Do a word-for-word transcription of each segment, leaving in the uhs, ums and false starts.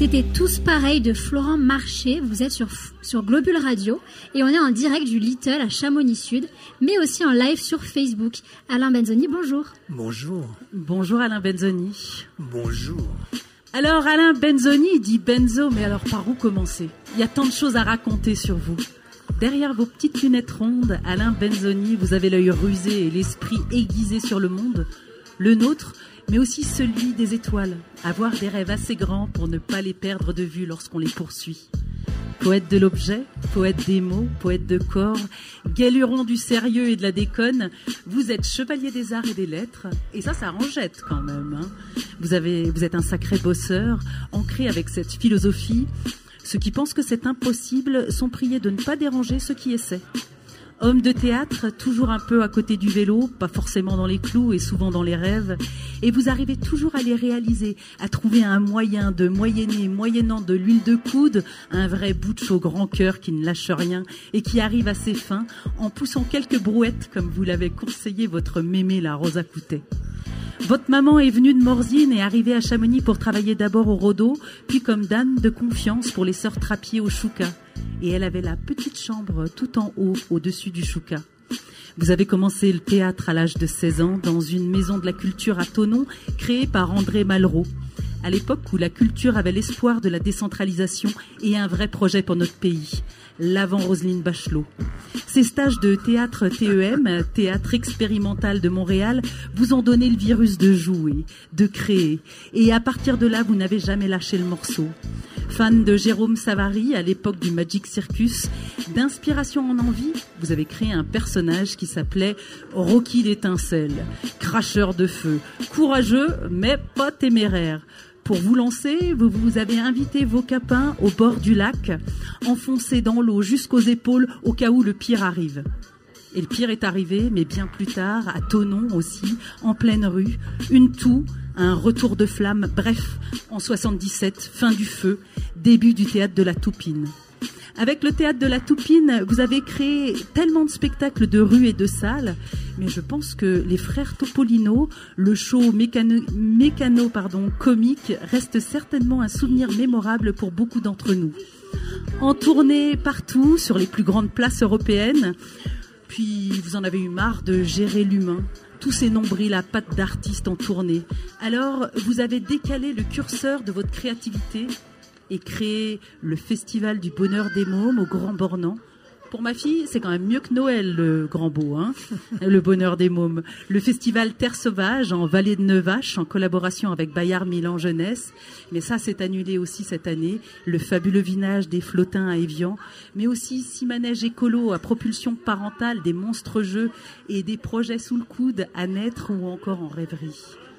C'était Tous pareils de Florent Marché. Vous êtes sur, sur Globule Radio et on est en direct du Little à Chamonix Sud, mais aussi en live sur Facebook. Alain Benzoni, bonjour. Bonjour. Bonjour Alain Benzoni. Bonjour. Alors Alain Benzoni dit Benzo, mais alors par où commencer? Il y a tant de choses à raconter sur vous. Derrière vos petites lunettes rondes, Alain Benzoni, vous avez l'œil rusé et l'esprit aiguisé sur le monde, le nôtre, mais aussi celui des étoiles. Avoir des rêves assez grands pour ne pas les perdre de vue lorsqu'on les poursuit. Poète de l'objet, poète des mots, poète de corps, guéluron du sérieux et de la déconne, vous êtes chevalier des arts et des lettres, et ça, ça en jette quand même. Hein. Vous avez, vous êtes un sacré bosseur, ancré avec cette philosophie. Ceux qui pensent que c'est impossible sont priés de ne pas déranger ceux qui essaient. Homme de théâtre, toujours un peu à côté du vélo, pas forcément dans les clous et souvent dans les rêves, et vous arrivez toujours à les réaliser, à trouver un moyen de moyenner, moyennant de l'huile de coude, un vrai butch au grand cœur qui ne lâche rien et qui arrive à ses fins en poussant quelques brouettes comme vous l'avez conseillé votre mémé la Rosa Coutet. Votre maman est venue de Morzine et arrivée à Chamonix pour travailler d'abord au Rodo, puis comme dame de confiance pour les sœurs Trappier au Chouca. Et elle avait la petite chambre tout en haut, au-dessus du Chouca. Vous avez commencé le théâtre à l'âge de seize ans dans une maison de la culture à Thonon, créée par André Malraux. À l'époque où la culture avait l'espoir de la décentralisation et un vrai projet pour notre pays. L'avant Roselyne Bachelot. Ces stages de théâtre T E M, Théâtre Expérimental de Montréal, vous ont donné le virus de jouer, de créer. Et à partir de là, vous n'avez jamais lâché le morceau. Fan de Jérôme Savary, à l'époque du Magic Circus, d'inspiration en envie, vous avez créé un personnage qui s'appelait Rocky l'étincelle, cracheur de feu, courageux mais pas téméraire. Pour vous lancer, vous, vous avez invité vos capins au bord du lac, enfoncés dans l'eau jusqu'aux épaules au cas où le pire arrive. Et le pire est arrivé, mais bien plus tard, à Thonon aussi, en pleine rue, une toux, un retour de flamme, bref, en soixante-dix-sept, fin du feu, début du théâtre de la Toupine. Avec le théâtre de la Toupine, vous avez créé tellement de spectacles de rue et de salles, mais je pense que les frères Topolino, le show mécano, mécano pardon, comique, reste certainement un souvenir mémorable pour beaucoup d'entre nous. En tournée partout, sur les plus grandes places européennes, puis vous en avez eu marre de gérer l'humain. Tous ces nombrils à pattes d'artistes en tournée. Alors, vous avez décalé le curseur de votre créativité et créé le Festival du Bonheur des Mômes au Grand Bornand. Pour ma fille, c'est quand même mieux que Noël, le Grand Beau, hein, le Bonheur des Mômes. Le Festival Terre Sauvage en Vallée de Neuvache, en collaboration avec Bayard Milan Jeunesse. Mais ça, c'est annulé aussi cette année. Le fabuleux Vinage des Flottins à Évian. Mais aussi six manèges écolo à propulsion parentale, des monstres jeux et des projets sous le coude à naître ou encore en rêverie.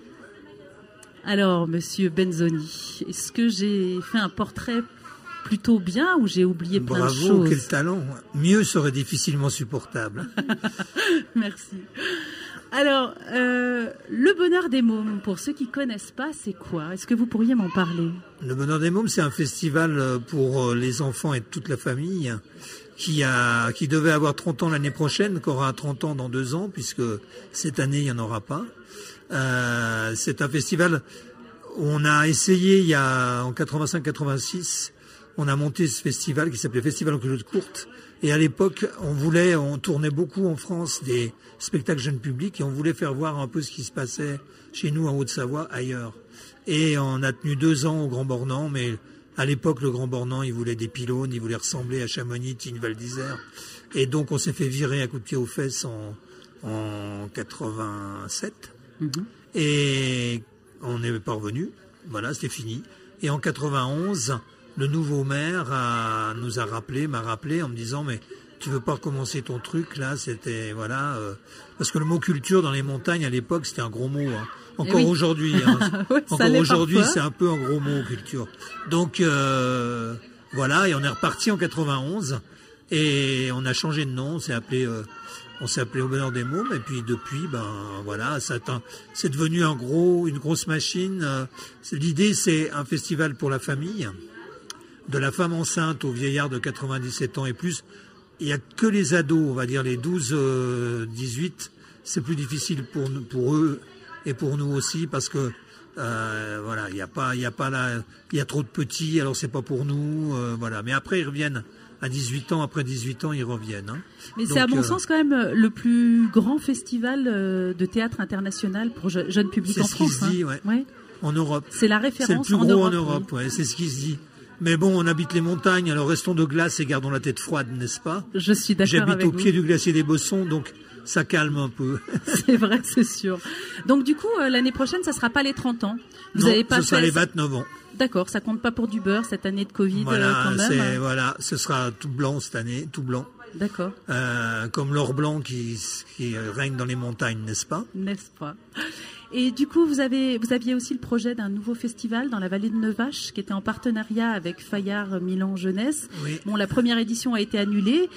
Alors, monsieur Benzoni, est-ce que j'ai fait un portrait plutôt bien ou j'ai oublié plein Bravo, de choses? Bravo, quel talent. Mieux serait difficilement supportable. Merci. Alors, euh, le Bonheur des Mômes, pour ceux qui ne connaissent pas, c'est quoi? Est-ce que vous pourriez m'en parler? Le Bonheur des Mômes, c'est un festival pour les enfants et toute la famille qui, a, qui devait avoir trente ans l'année prochaine, qui aura trente ans dans deux ans, puisque cette année, il n'y en aura pas. Euh, c'est un festival où on a essayé il y a en quatre-vingt-cinq quatre-vingt-six, on a monté ce festival qui s'appelait Festival en culotte courte, et à l'époque on voulait, on tournait beaucoup en France des spectacles jeunes publics et on voulait faire voir un peu ce qui se passait chez nous en Haute-Savoie, ailleurs. Et on a tenu deux ans au Grand Bornand, mais à l'époque le Grand Bornand il voulait des pylônes, il voulait ressembler à Chamonix, Tignes, Val d'Isère, et donc on s'est fait virer à coups de pied aux fesses en, en quatre-vingt-sept. Mmh. Et on n'est pas revenu, voilà, c'était fini. Et en quatre-vingt-onze, le nouveau maire a, nous a rappelé, m'a rappelé en me disant mais tu veux pas recommencer ton truc là, c'était voilà, euh, parce que le mot culture dans les montagnes à l'époque c'était un gros mot, hein. Encore oui. aujourd'hui, hein. ouais, encore aujourd'hui c'est un peu un gros mot culture. Donc euh, voilà, et on est reparti en quatre-vingt-onze et on a changé de nom, on s'est appelé euh, On s'est appelé Au Bonheur des Mômes et puis depuis, ben voilà, ça c'est devenu un gros, une grosse machine. L'idée, c'est un festival pour la famille, de la femme enceinte au vieillard de quatre-vingt-dix-sept ans et plus. Il n'y a que les ados, on va dire les douze dix-huit, c'est plus difficile pour, pour eux et pour nous aussi parce que Euh, voilà, il y a pas, il y a pas là, il y a trop de petits, alors c'est pas pour nous, euh, voilà. Mais après ils reviennent à dix-huit ans, après dix-huit ans ils reviennent. Hein. Mais Donc, c'est à mon euh, sens quand même le plus grand festival de théâtre international pour je, jeune public c'est en ce qui France. se dit, hein. ouais. Ouais. En Europe. C'est la C'est le référence plus en gros Europe. en Europe, oui. ouais, c'est ce qui se dit. Mais bon, on habite les montagnes, alors restons de glace et gardons la tête froide, n'est-ce pas? Je suis d'accord J'habite avec au vous. pied du glacier des Bossons, donc ça calme un peu. C'est vrai, c'est sûr. Donc du coup, euh, l'année prochaine, ça sera pas les trente ans. Vous non, avez pas ce sera fait... les vingt-neuf ans. D'accord, ça compte pas pour du beurre cette année de Covid euh, Voilà, quand c'est, même. voilà, ce sera tout blanc cette année, tout blanc. D'accord, Euh, comme l'or blanc qui, qui règne dans les montagnes, n'est-ce pas? n'est-ce pas? Et du coup, vous avez, vous aviez aussi le projet d'un nouveau festival dans la vallée de Nevache, qui était en partenariat avec Fayard Milan Jeunesse. Oui. Bon, la première édition a été annulée.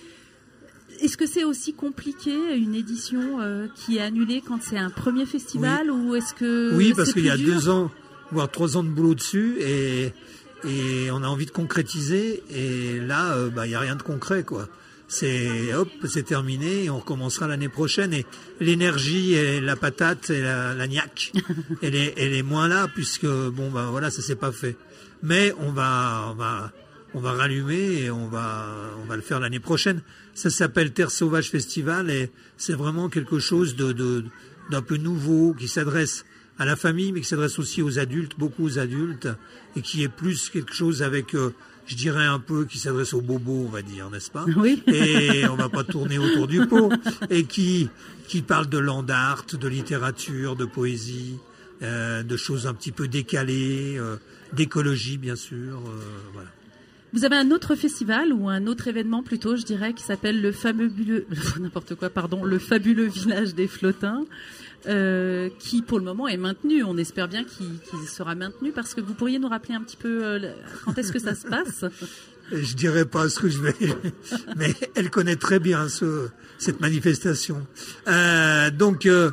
Est-ce que c'est aussi compliqué, une édition euh, qui est annulée quand c'est un premier festival, ou est-ce que Oui, parce c'est qu'il y a plus dur deux ans, voire trois ans de boulot dessus, et, et on a envie de concrétiser, et là, euh, bah, il n'y a rien de concret, quoi. C'est, hop, c'est terminé, et on recommencera l'année prochaine, et l'énergie, et la patate, et la, la niaque, elle est, elle est moins là, puisque, bon, bah, voilà, ça s'est pas fait. Mais on va, on va, on va rallumer, et on va, on va le faire l'année prochaine. Ça s'appelle Terre Sauvage Festival, et c'est vraiment quelque chose de, de, d'un peu nouveau, qui s'adresse à la famille, mais qui s'adresse aussi aux adultes, beaucoup aux adultes, et qui est plus quelque chose avec, euh, je dirais un peu, qui s'adresse aux bobos, on va dire, n'est-ce pas? Oui. Et on va pas tourner autour du pot, et qui, qui parle de land art, de littérature, de poésie, euh, de choses un petit peu décalées, euh, d'écologie, bien sûr, euh, voilà. Vous avez un autre festival ou un autre événement plutôt, je dirais, qui s'appelle le fabuleux, n'importe quoi, pardon, le fabuleux village des Flottins, euh, qui pour le moment est maintenu. On espère bien qu'il, qu'il sera maintenu, parce que vous pourriez nous rappeler un petit peu euh, quand est-ce que ça se passe? Je dirais pas ce que je vais, mais elle connaît très bien ce, cette manifestation. Euh, donc euh,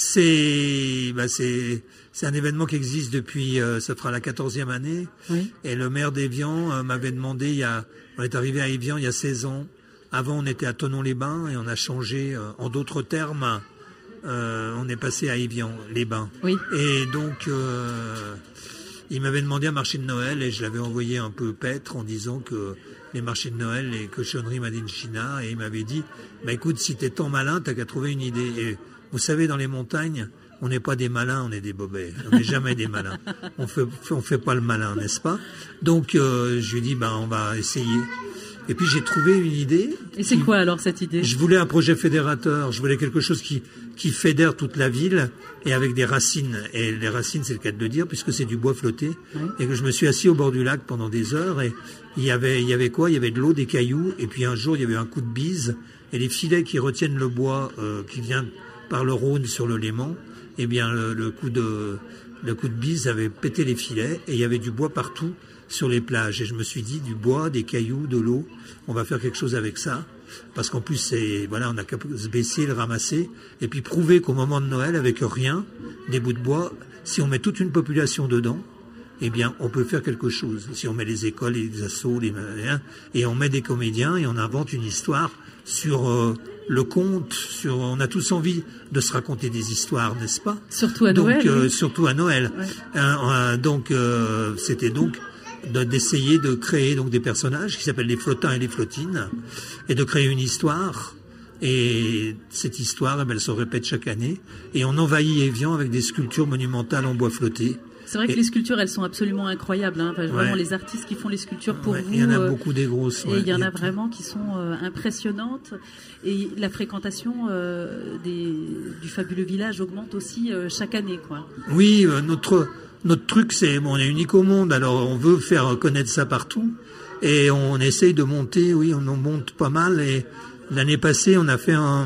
c'est, bah c'est, c'est un événement qui existe depuis, euh, ça fera la quatorzième année. Oui. Et le maire d'Évian euh, m'avait demandé, il y a, on est arrivé à Évian il y a seize ans. Avant, on était à Thonon-les-Bains et on a changé, euh, en d'autres termes, euh, on est passé à Évian-les-Bains. Oui. Et donc. Euh, Il m'avait demandé un marché de Noël et je l'avais envoyé un peu paître en disant que les marchés de Noël, les cochonneries made in China, et il m'avait dit, bah écoute, si t'es tant malin, t'as qu'à trouver une idée. Et vous savez, dans les montagnes, on n'est pas des malins, on est des bobets. On n'est jamais des malins. On fait, on fait pas le malin, n'est-ce pas? Donc, euh, je lui ai dit, bah on va essayer. Et puis j'ai trouvé une idée. Et c'est qui, quoi alors cette idée? Je voulais un projet fédérateur. Je voulais quelque chose qui qui fédère toute la ville et avec des racines. Et les racines, c'est le cas de le dire, puisque c'est du bois flotté. Oui. Et que je me suis assis au bord du lac pendant des heures. Et il y avait il y avait quoi? Il y avait de l'eau, des cailloux. Et puis un jour, il y avait un coup de bise. Et les filets qui retiennent le bois euh, qui vient par le Rhône sur le Léman, eh bien le, le coup de le coup de bise avait pété les filets et il y avait du bois partout sur les plages. Et je me suis dit, du bois, des cailloux, de l'eau, on va faire quelque chose avec ça. Parce qu'en plus, c'est, voilà, on a qu'à se baisser, le ramasser, et puis prouver qu'au moment de Noël, avec rien, des bouts de bois, si on met toute une population dedans, eh bien, on peut faire quelque chose. Si on met les écoles, les assos, les, et on met des comédiens, et on invente une histoire sur euh, le conte, sur, on a tous envie de se raconter des histoires, n'est-ce pas? Surtout à donc, Noël. Euh, oui. Surtout à Noël. Ouais. Euh, euh, donc, euh, c'était donc de, d'essayer de créer donc des personnages qui s'appellent les Flottins et les Flottines, et de créer une histoire. Et cette histoire, eh bien, elle se répète chaque année. Et on envahit Évian avec des sculptures monumentales en bois flotté. C'est vrai que et, les sculptures, elles sont absolument incroyables. Hein. Enfin, ouais. Vraiment, les artistes qui font les sculptures pour ouais, vous. Il y en a euh, beaucoup des grosses. Et ouais, il y en il y a, a vraiment qui sont euh, impressionnantes. Et la fréquentation euh, des, du fabuleux village augmente aussi euh, chaque année, quoi. Oui, euh, notre notre truc, c'est bon, on est unique au monde, alors on veut faire connaître ça partout. Et on essaye de monter, oui, on en monte pas mal. Et l'année passée, on a fait un,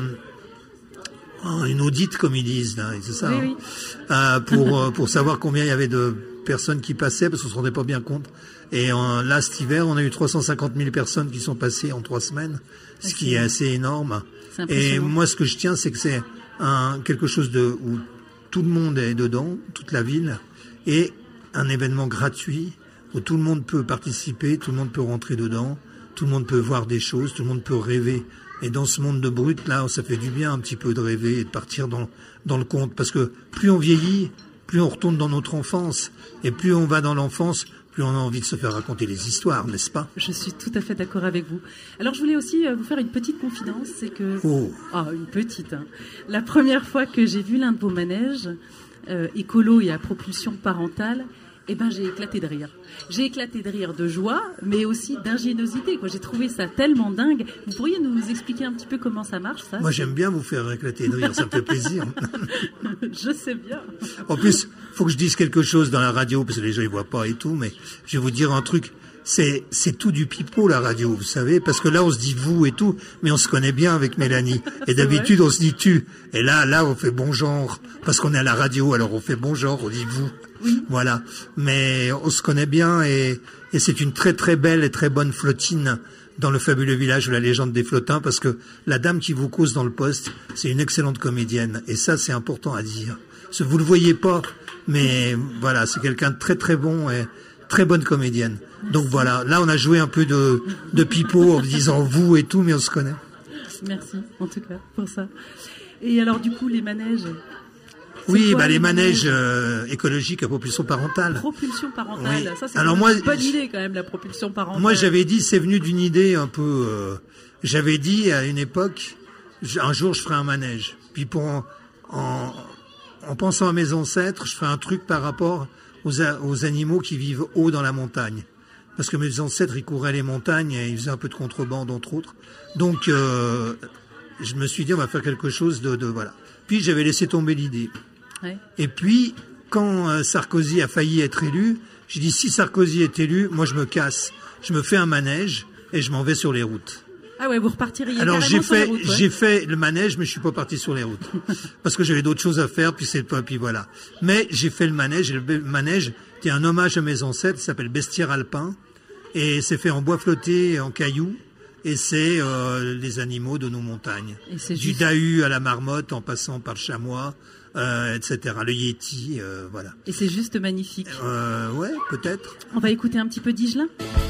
un une audite, comme ils disent, là, c'est ça, oui, hein, oui. euh, pour pour savoir combien il y avait de personnes qui passaient, parce qu'on se rendait pas bien compte. Et euh, là, cet hiver, on a eu trois cent cinquante mille personnes qui sont passées en trois semaines, ce okay. qui est assez énorme. C'est et moi, ce que je tiens, c'est que c'est un quelque chose de où tout le monde est dedans, toute la ville, et un événement gratuit où tout le monde peut participer, tout le monde peut rentrer dedans, tout le monde peut voir des choses, tout le monde peut rêver. Et dans ce monde de brut, là, ça fait du bien un petit peu de rêver et de partir dans, dans le conte. Parce que plus on vieillit, plus on retourne dans notre enfance. Et plus on va dans l'enfance, plus on a envie de se faire raconter les histoires, n'est-ce pas? Je suis tout à fait d'accord avec vous. Alors, je voulais aussi vous faire une petite confidence, c'est que... Oh. Ah, une petite, hein. La première fois que j'ai vu l'un de vos manèges, euh, écolo et à propulsion parentale, eh ben, j'ai éclaté de rire. J'ai éclaté de rire de joie, mais aussi d'ingéniosité, quoi. J'ai trouvé ça tellement dingue. Vous pourriez nous expliquer un petit peu comment ça marche, ça? Moi, j'aime bien vous faire éclater de rire, ça me fait plaisir. Je sais bien. En plus, faut que je dise quelque chose dans la radio, parce que les gens, ils voient pas et tout, mais je vais vous dire un truc. C'est, c'est tout du pipeau, la radio, vous savez, parce que là, on se dit vous et tout, mais on se connaît bien avec Mélanie. Et d'habitude, on se dit tu. Et là, là, on fait bon genre, parce qu'on est à la radio, alors on fait bon genre, on dit vous. Oui. Voilà. Mais on se connaît bien et, et c'est une très très belle et très bonne flottine dans le fabuleux village de la légende des flottins, parce que la dame qui vous cause dans le poste, c'est une excellente comédienne. Et ça, c'est important à dire. Parce que vous le voyez pas, mais voilà, c'est quelqu'un de très très bon et très bonne comédienne. Donc voilà, là on a joué un peu de, de pipeau en disant vous et tout, mais on se connaît. Merci, en tout cas, pour ça. Et alors du coup, les manèges? Oui, quoi, bah les manèges euh, écologiques à propulsion parentale. Propulsion parentale, oui. Ça c'est Alors une moi, bonne idée quand même, la propulsion parentale. Moi j'avais dit, c'est venu d'une idée un peu... Euh, j'avais dit à une époque, un jour je ferai un manège. Puis pour en, en, en pensant à mes ancêtres, je ferai un truc par rapport aux, aux animaux qui vivent haut dans la montagne. Parce que mes ancêtres, ils couraient les montagnes et ils faisaient un peu de contrebande, entre autres. Donc, euh, je me suis dit, on va faire quelque chose de... de voilà. Puis, j'avais laissé tomber l'idée. Ouais. Et puis, quand euh, Sarkozy a failli être élu, j'ai dit, si Sarkozy est élu, moi, je me casse. Je me fais un manège et je m'en vais sur les routes. Ah ouais, vous repartiriez Alors, carrément j'ai sur les fait, routes, ouais. j'ai fait le manège, mais je suis pas parti sur les routes. Parce que j'avais d'autres choses à faire, puis c'est pas, puis voilà. Mais j'ai fait le manège, et le manège, qui est un hommage à mes ancêtres, ça s'appelle Bestiaire Alpin. Et c'est fait en bois flotté, en cailloux, et c'est euh, les animaux de nos montagnes. Et c'est du juste... dahu à la marmotte, en passant par le chamois, euh, et cetera. Le yéti, euh, voilà. Et c'est juste magnifique. Euh, ouais, peut-être. On va écouter un petit peu d'Igelin.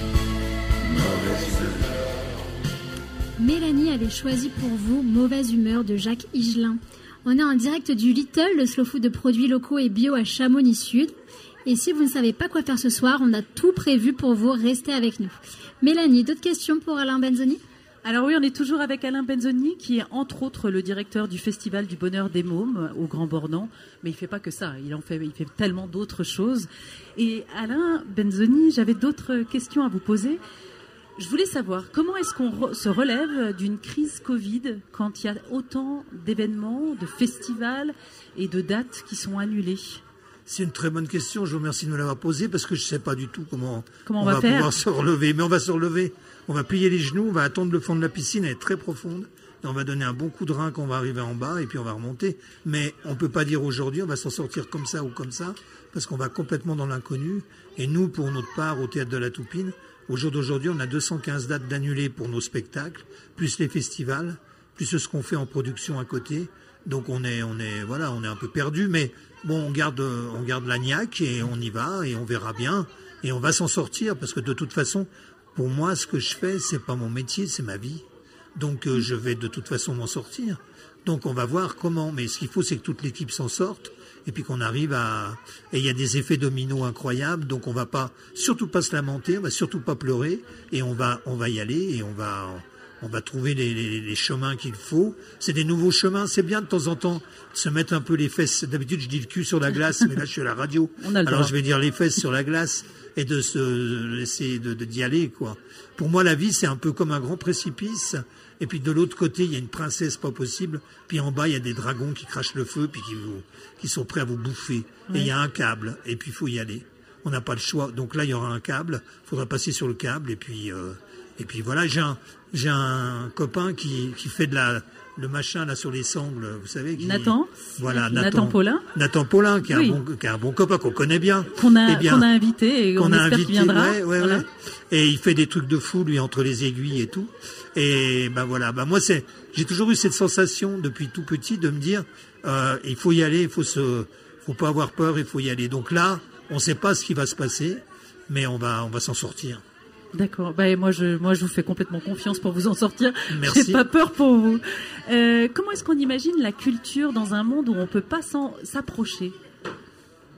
Mélanie avait choisi pour vous Mauvaise humeur de Jacques Higelin. On est en direct du Little, le slow food de produits locaux et bio à Chamonix-Sud. Et si vous ne savez pas quoi faire ce soir, on a tout prévu pour vous. Restez avec nous. Mélanie, d'autres questions pour Alain Benzoni? Alors oui, on est toujours avec Alain Benzoni, qui est entre autres le directeur du Festival du Bonheur des Mômes au Grand Bornand. Mais il ne fait pas que ça, il en fait, il fait tellement d'autres choses. Et Alain Benzoni, j'avais d'autres questions à vous poser. Je voulais savoir, comment est-ce qu'on re- se relève d'une crise Covid quand il y a autant d'événements, de festivals et de dates qui sont annulées? C'est une très bonne question, je vous remercie de me l'avoir posée, parce que je ne sais pas du tout comment, comment on, on va, va faire. pouvoir se relever. Mais on va se relever, on va plier les genoux, on va attendre le fond de la piscine, elle est très profonde, et on va donner un bon coup de rein quand on va arriver en bas, et puis on va remonter. Mais on ne peut pas dire aujourd'hui, on va s'en sortir comme ça ou comme ça, parce qu'on va complètement dans l'inconnu. Et nous, pour notre part, au Théâtre de la Toupine, au jour d'aujourd'hui, on a deux cent quinze dates d'annulées pour nos spectacles, plus les festivals, plus ce qu'on fait en production à côté. Donc on est, on est, voilà, on est un peu perdu, mais bon, on garde, on garde la niaque et on y va et on verra bien et on va s'en sortir, parce que de toute façon, pour moi, ce que je fais, c'est pas mon métier, c'est ma vie. Donc euh, je vais de toute façon m'en sortir. Donc on va voir comment. Mais ce qu'il faut, c'est que toute l'équipe s'en sorte. Et puis qu'on arrive à... Et il y a des effets dominos incroyables, donc on va pas, surtout pas se lamenter, on va surtout pas pleurer, et on va, on va y aller, et on va, on va trouver les, les, les chemins qu'il faut. C'est des nouveaux chemins, c'est bien de temps en temps de se mettre un peu les fesses. D'habitude, je dis le cul sur la glace, mais là, je suis à la radio. On a le Alors droit. je vais dire les fesses sur la glace, et de se laisser, de, de, d'y aller, quoi. Pour moi, la vie, c'est un peu comme un grand précipice. Et puis de l'autre côté, il y a une princesse pas possible. Puis en bas, il y a des dragons qui crachent le feu, puis qui, vous, qui sont prêts à vous bouffer. Ouais. Et il y a un câble, et puis il faut y aller. On n'a pas le choix. Donc là, il y aura un câble. Il faudra passer sur le câble. Et puis, euh, et puis voilà, j'ai un, j'ai un copain qui, qui fait de la, le machin là sur les sangles, vous savez. Qui, Nathan. Voilà, Nathan, Nathan Paulin. Nathan Paulin, qui est, oui. un, bon, qui est un bon copain qu'on connaît bien. Qu'on a, eh bien, qu'on a invité et qu'on a espère invité, qu'il viendra. Ouais, ouais, voilà. ouais. Et il fait des trucs de fou, lui, entre les aiguilles et tout. Et ben voilà, ben moi c'est, j'ai toujours eu cette sensation depuis tout petit de me dire, euh, il faut y aller, il faut se, faut pas avoir peur, il faut y aller. Donc là, on ne sait pas ce qui va se passer, mais on va, on va s'en sortir. D'accord. Bah, moi, je, moi, je vous fais complètement confiance pour vous en sortir. Merci. J'ai pas peur pour vous. Euh, comment est-ce qu'on imagine la culture dans un monde où on peut pas s'en, s'approcher?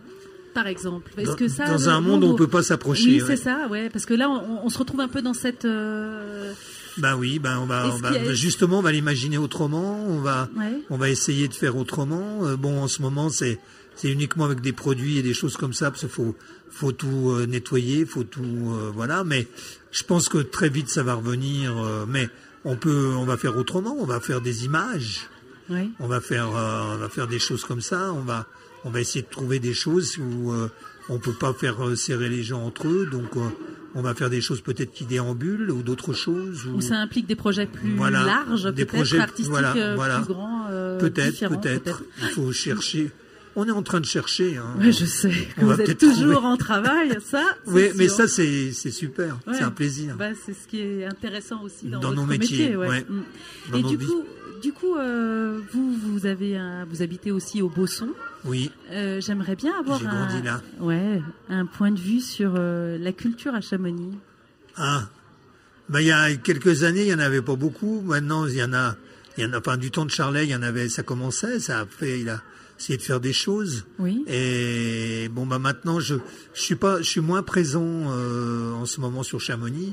par exemple. Est-ce dans, que ça, dans un monde où on ne peut pas s'approcher. Oui, ouais. c'est ça, ouais, parce que là, on, on se retrouve un peu dans cette... Euh... Ben oui, ben on va, on va a... justement, on va l'imaginer autrement, on va, ouais. on va essayer de faire autrement. Euh, bon, en ce moment, c'est, c'est uniquement avec des produits et des choses comme ça, parce qu'il faut, faut tout euh, nettoyer, faut tout, euh, voilà. Mais je pense que très vite, ça va revenir. Euh, mais on peut, on va faire autrement. On va faire des images. Oui. On va faire, euh, on va faire des choses comme ça. On va, on va essayer de trouver des choses où euh, on peut pas faire euh, serrer les gens entre eux. Donc, euh, on va faire des choses peut-être qui déambulent ou d'autres choses. Ou ça implique des projets plus voilà, larges, des peut-être projets, artistiques, voilà, euh, voilà. plus grands, euh, peut-être, peut-être, peut-être. Il faut chercher. On est en train de chercher. Hein. Oui, je sais que on vous êtes toujours trouver. en travail, ça. Oui, mais ça c'est c'est super, ouais. c'est un plaisir. Bah, c'est ce qui est intéressant aussi dans, dans notre nos métiers. métier, ouais. Ouais. Mmh. Et du coup, du coup, euh, vous vous avez un, vous habitez aussi au Bosson. Oui. Euh, J'aimerais bien avoir J'ai un, grandi là. Ouais, un point de vue sur euh, la culture à Chamonix. Ah, ben il y a quelques années, il y en avait pas beaucoup. Maintenant, il y en a, il y en a. Enfin, du temps de Charlet, il y en avait. Ça commençait, ça a fait. Il a essayé de faire des choses. Oui. Et bon, bah maintenant, je, je suis pas, je suis moins présent euh, en ce moment sur Chamonix.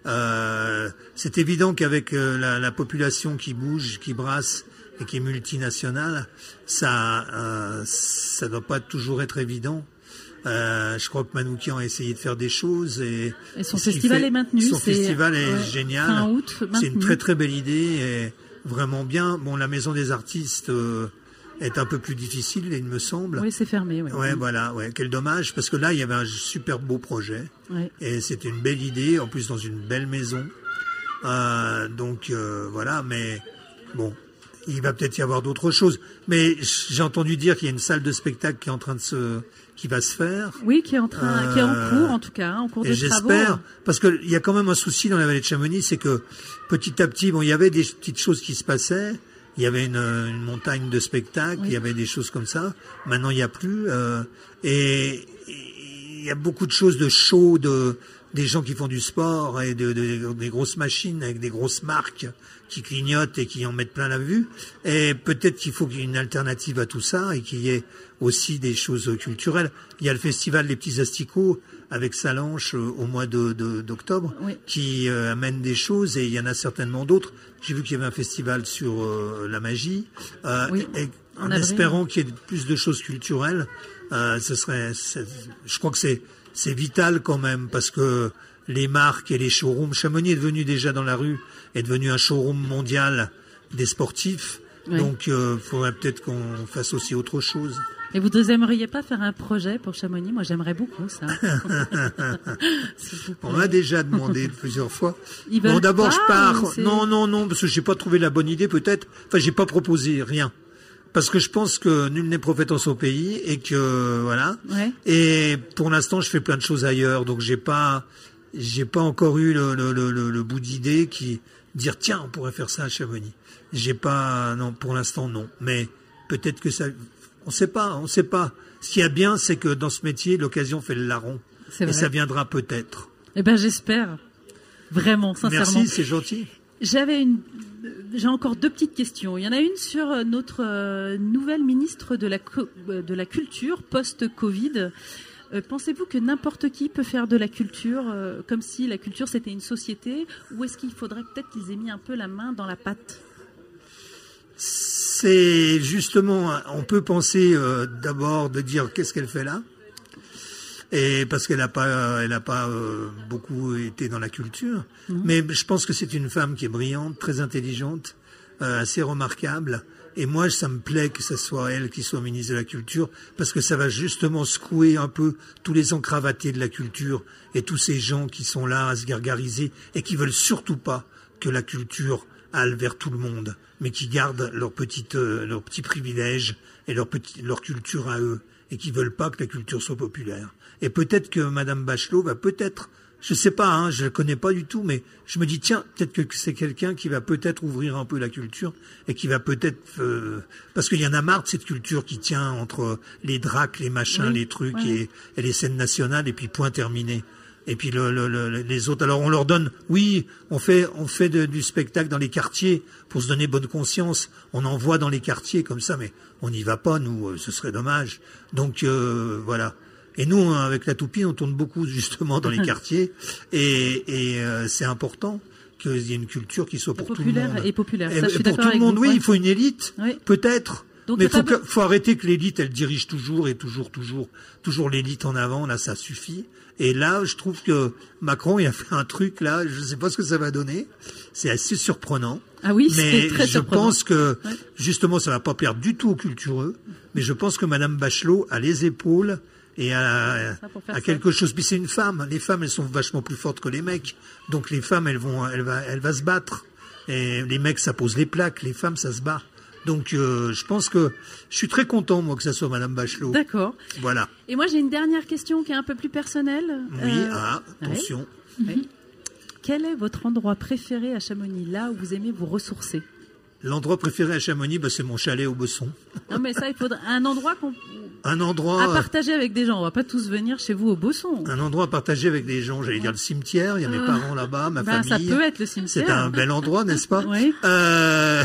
Euh, c'est évident qu'avec euh, la, la population qui bouge, qui brasse et qui est multinationale, ça, euh, ça doit pas toujours être évident. Euh, je crois que Manoukian a essayé de faire des choses et, et son et festival fait, est maintenu. Son c'est, festival est ouais, génial. Fin août, c'est une très très belle idée et vraiment bien. Bon, la Maison des Artistes euh, est un peu plus difficile, il me semble. Oui, c'est fermé. Ouais, ouais, voilà. Ouais, quel dommage parce que là, il y avait un super beau projet ouais. et c'était une belle idée, en plus dans une belle maison. Euh, donc euh, voilà, mais bon. Il va peut-être y avoir d'autres choses. Mais j'ai entendu dire qu'il y a une salle de spectacle qui est en train de se, qui va se faire. Oui, qui est en train, euh, qui est en cours, en tout cas, hein, en cours de et travaux. J'espère, parce que il y a quand même un souci dans la vallée de Chamonix, c'est que petit à petit, bon, il y avait des petites choses qui se passaient. Il y avait une, une montagne de spectacles, oui. Il y avait des choses comme ça. Maintenant, il n'y a plus. Euh, et il y a beaucoup de choses de show, de, des gens qui font du sport et de, de, des grosses machines avec des grosses marques qui clignotent et qui en mettent plein la vue. Et peut-être qu'il faut qu'il y ait une alternative à tout ça et qu'il y ait aussi des choses culturelles. Il y a le festival des Petits Asticots avec Salanche euh, au mois de, de, d'octobre oui. qui euh, amène des choses et il y en a certainement d'autres. J'ai vu qu'il y avait un festival sur euh, la magie. Euh, oui. et, et en, en espérant qu'il y ait plus de choses culturelles, euh, ce serait, je crois que c'est, c'est vital quand même parce que les marques et les showrooms. Chamonix est devenu déjà dans la rue, est devenu un showroom mondial des sportifs. Oui. Donc, il euh, faudrait peut-être qu'on fasse aussi autre chose. Et vous deux aimeriez pas faire un projet pour Chamonix? Moi, j'aimerais beaucoup ça. On m'a déjà demandé plusieurs fois. Ils bon, d'abord, pas, je pars. c'est... Non, non, non, parce que j'ai pas trouvé la bonne idée, peut-être. Enfin, j'ai pas proposé rien. Parce que je pense que nul n'est prophète en son pays et que voilà. Ouais. Et pour l'instant, je fais plein de choses ailleurs, donc j'ai pas. J'ai pas encore eu le, le, le, le bout d'idée qui dire tiens on pourrait faire ça à Chamonix. J'ai pas non pour l'instant non, mais peut-être que ça on sait pas, on sait pas. Ce qui est bien c'est que dans ce métier l'occasion fait le larron c'est et vrai. Ça viendra peut-être. Eh ben j'espère vraiment sincèrement. Merci, c'est gentil. J'avais une j'ai encore deux petites questions. Il y en a une sur notre euh, nouvelle ministre de la co- de la culture post-Covid. Euh, pensez-vous que n'importe qui peut faire de la culture, euh, comme si la culture c'était une société, ou est-ce qu'il faudrait peut-être qu'ils aient mis un peu la main dans la pâte? C'est justement, on peut penser euh, d'abord de dire qu'est-ce qu'elle fait là, et parce qu'elle n'a pas, elle a pas euh, beaucoup été dans la culture, mmh. Mais je pense que c'est une femme qui est brillante, très intelligente, euh, assez remarquable. Et moi, ça me plaît que ce soit elle qui soit ministre de la Culture, parce que ça va justement secouer un peu tous les encravatés de la culture et tous ces gens qui sont là à se gargariser et qui veulent surtout pas que la culture aille vers tout le monde, mais qui gardent leurs petites, euh, leurs petits privilèges et leur, petit, leur culture à eux, et qui veulent pas que la culture soit populaire. Et peut-être que Madame Bachelot va peut-être, je sais pas, hein, je la connais pas du tout, mais je me dis tiens, peut-être que c'est quelqu'un qui va peut-être ouvrir un peu la culture et qui va peut-être, euh, parce qu'il y en a marre de cette culture qui tient entre les dracs, les machins, oui, les trucs ouais. et, et les scènes nationales et puis point terminé. Et puis le, le, le, les autres, alors on leur donne, oui, on fait, on fait de, du spectacle dans les quartiers pour se donner bonne conscience. On envoie dans les quartiers comme ça, mais on n'y va pas, nous, ce serait dommage. Donc euh, voilà. Et nous, avec la Toupie, on tourne beaucoup justement dans les quartiers, et, et euh, c'est important qu'il y ait une culture qui soit pour populaire tout le monde. Et populaire. Et, Ça, je suis pour d'accord tout le avec monde, vous. oui, Ouais. il faut une élite, Oui. peut-être. Donc, Mais il faut, t'as- que- faut arrêter que l'élite, elle dirige toujours et toujours, toujours, toujours l'élite en avant. Là, ça suffit. Et là, je trouve que Macron, il a fait un truc là. Je ne sais pas ce que ça va donner. C'est assez surprenant. Ah oui, mais c'est très je surprenant. pense que Ouais. justement, ça va pas plaire du tout aux cultureux. Mais je pense que Madame Bachelot a les épaules et a, Ça, pour faire a ça. quelque chose. Puis c'est une femme. Les femmes, elles sont vachement plus fortes que les mecs. Donc les femmes, elles vont, elles va, elles va se battre. Et les mecs, ça pose les plaques. Les femmes, ça se bat. Donc, euh, je pense que je suis très content, moi, que ça soit Madame Bachelot. D'accord. Voilà. Et moi, j'ai une dernière question qui est un peu plus personnelle. Oui, Euh, ah, attention. ouais. Quel est votre endroit préféré à Chamonix, là où vous aimez vous ressourcer? L'endroit préféré à Chamonix, bah, c'est mon chalet au Besson. Non, mais ça, il faudrait un endroit qu'on... Un à endroit, partager avec des gens. On va pas tous venir chez vous au Besson. un endroit à partager avec des gens. J'allais dire le cimetière. Il y a mes parents là-bas, ma Ben, ça famille. peut être le cimetière. C'est un bel endroit, n'est-ce pas? Oui. Euh,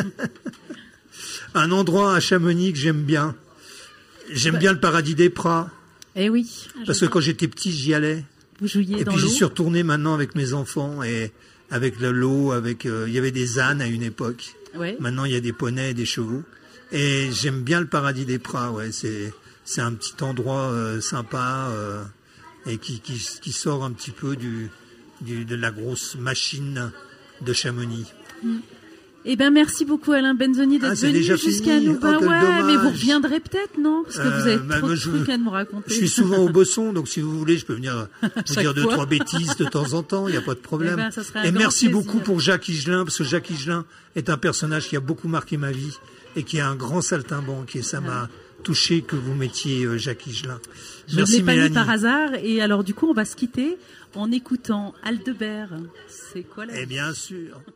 un endroit à Chamonix que j'aime bien. J'aime bien le paradis des Pras. Eh oui. Parce que quand j'étais petit, j'y allais. Vous jouiez Et dans puis j'y l'eau. suis retourné maintenant avec mes enfants et avec le l'eau, avec euh, il y avait des ânes à une époque. Ouais. Maintenant il y a des poneys et des chevaux. Et j'aime bien le paradis des Pras. Ouais, c'est c'est un petit endroit euh, sympa euh, et qui, qui qui sort un petit peu du, du de la grosse machine de Chamonix. Eh ben, merci beaucoup Alain Benzoni d'être Ah, c'est venu déjà jusqu'à fini. nous. Oh, Bah quel ouais, dommage. mais vous reviendrez peut-être, non? Parce que vous avez Euh, bah, trop moi, de je- trucs à nous raconter. Je suis souvent au Besson, donc si vous voulez, je peux venir vous Chaque dire deux, fois. trois bêtises de temps en temps, il n'y a pas de problème. Eh ben, ça serait un et grand merci plaisir. beaucoup pour Jacques Higelin, parce que Jacques Higelin est un personnage qui a beaucoup marqué ma vie et qui est un grand saltimbanque, et ça m'a touché que vous mettiez euh, Jacques Higelin. Je ne Merci l'ai pas mis Mélanie. par hasard. Et alors, du coup, on va se quitter en écoutant Aldebert. C'est quoi la Et bien sûr.